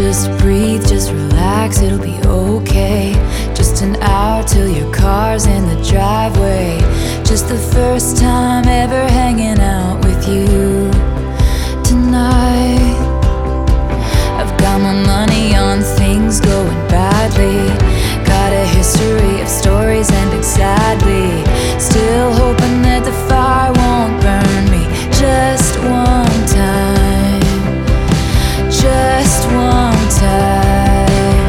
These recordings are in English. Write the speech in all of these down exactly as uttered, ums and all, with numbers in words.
Just breathe, just relax, it'll be okay. Just an hour till your car's in the driveway. Just the first time ever hanging out with you tonight. I've got my money on things going badly. Got a history of stories ending sadly. Still hoping that the fire won't burn me. Just one time, just one time.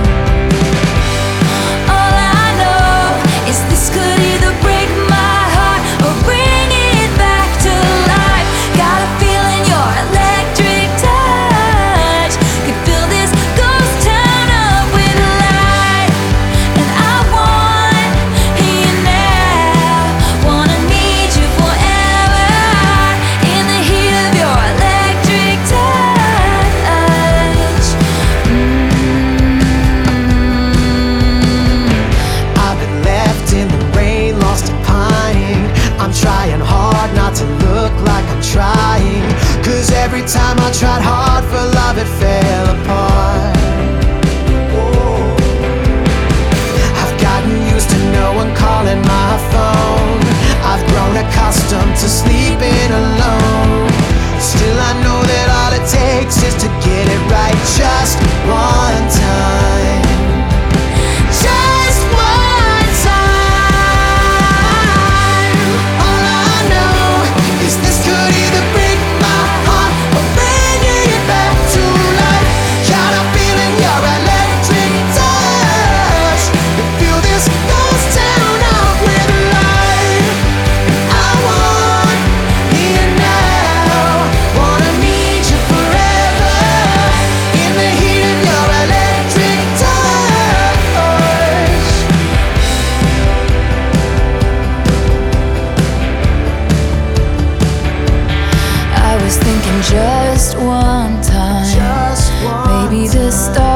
All I know is this could either break my heart or bring it back to life. Got a feeling your electric touch could fill this ghost town up with light. And I want you now, wanna need you forever. In the heat of your electric touch. Mm. I've been left in the rain, lost and pining. I'm trying hard not to look like I'm trying, 'cause every time I tried hard for love it fell apart. Whoa. I've gotten used to no one calling my phone. I've grown accustomed to sleeping alone. Still I know that all it takes is to get it right just one time. Just one time. All I know is this could either break my heart or bring it back to life. Got a feeling your electric touch could fill this ghost town up with light. I want you now, wanna need you forever. In the heat of your electric touch. I was thinking just one time. Just one Maybe the time. stars